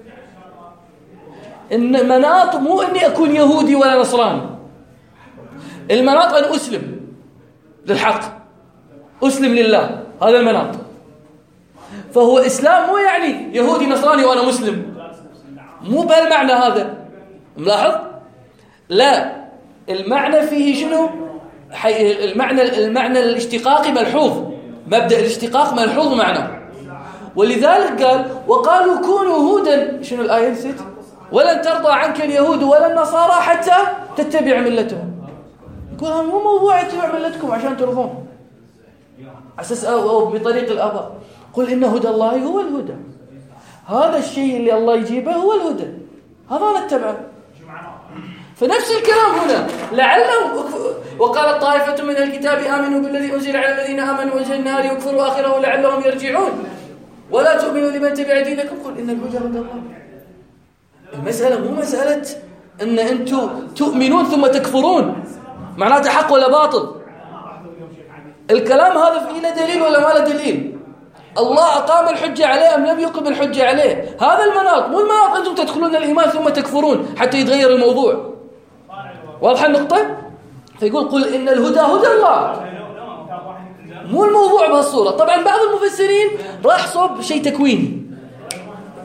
إن مناط مو إني أكون يهودي ولا نصراني، المناط أن أسلم للحق، أسلم لله، هذا المناط. فهو إسلام مو يعني يهودي نصراني وأنا مسلم، مو بهالمعنى هذا، ملاحظ؟ لا، المعنى فيه شنو؟ المعنى الاشتقاقي ملحوظ، مبدأ الاشتقاق ملحوظ معناه. ولذلك قال وقالوا كونوا هودا، شنو الآية نسيت؟ ولن ترضى عنك اليهود ولا النصارى حتى تتبع ملتهم. يقول هذا مو موضوع اتبع ملتكم عشان ترضون أساس أو بطريق الآباء. قل إن هدى الله هو الهدى، هذا الشيء اللي الله يجيبه هو الهدى، هذا نتبعه. فنفس الكلام هنا، لعلهم وقال طائفة من الكتاب آمنوا بالذي أنزل على الذين آمنوا وجه النار يكفروا آخره لعلهم يرجعون ولا تؤمنوا لمن تبع دينكم قل إن الهدى هدى الله. المسألة مو مسألة أن أنتم تؤمنون ثم تكفرون، معناته حق ولا باطل. الكلام هذا فيه له دليل ولا ما له دليل؟ الله أقام الحجة عليه أم لم يقم الحجة عليه؟ هذا المناط، مو المناط أنتم تدخلون الإيمان ثم تكفرون حتى يتغير الموضوع. واضحة النقطة؟ فيقول قل إن الهدى هدى الله، مو الموضوع بهالصورة. طبعا بعض المفسرين راح صوب شيء تكويني،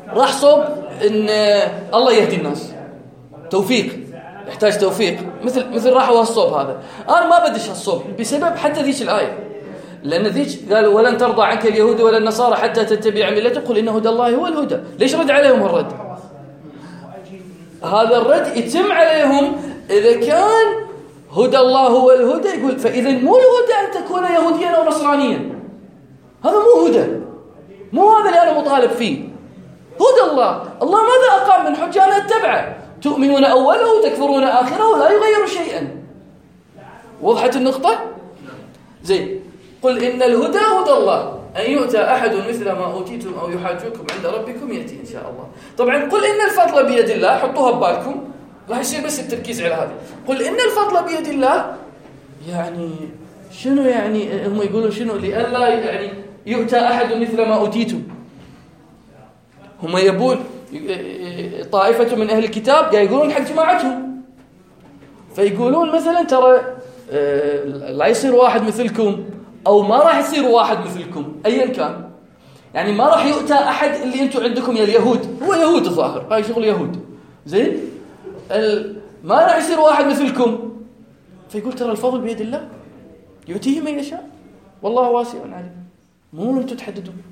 راح صوب ان الله يهدي الناس، توفيق، يحتاج توفيق، مثل راحوا هالصوب هذا. انا ما بدش هالصوب بسبب حتى ذيك الايه، لان ذيك قالوا ولن ترضى عنك اليهود ولا النصارى حتى تتبع ملتهم قل ان هدى الله هو الهدى. ليش رد عليهم الرد؟ هذا الرد يتم عليهم اذا كان هدى الله هو الهدى، يقول فاذا مو الهدى ان تكون يهوديا او نصرانيا، هذا مو هدى، مو هذا اللي انا مطالب فيه. هدى الله ماذا اقام من حجه انا اتبعه، تؤمنون اوله وتكفرون اخره لا يغير شيئا. وضحت النقطه؟ زين. قل ان الهدى هدى الله ان يؤتى احد مثل ما اوتيتم او يحاجوكم عند ربكم ياتي ان شاء الله. طبعا قل ان الفضل بيد الله، حطوها ببالكم راح يصير بس التركيز على هذه. قل ان الفضل بيد الله يعني شنو؟ يعني هم يقولون شنو؟ لئلا يعني يؤتى احد مثل ما اوتيتم. هم يبون طائفه من اهل الكتاب قاعد يقولون حق جماعتهم، فيقولون مثلا ترى لا يصير واحد مثلكم او ما راح يصير واحد مثلكم ايا كان، يعني ما راح يؤتى احد اللي انتم عندكم يا اليهود، هو يهود الظاهر، هاي شغل يهود. زين، ما راح يصير واحد مثلكم. فيقول ترى الفضل بيد الله يؤتيه من يشاء والله واسع عليم، مو انتم تحددون.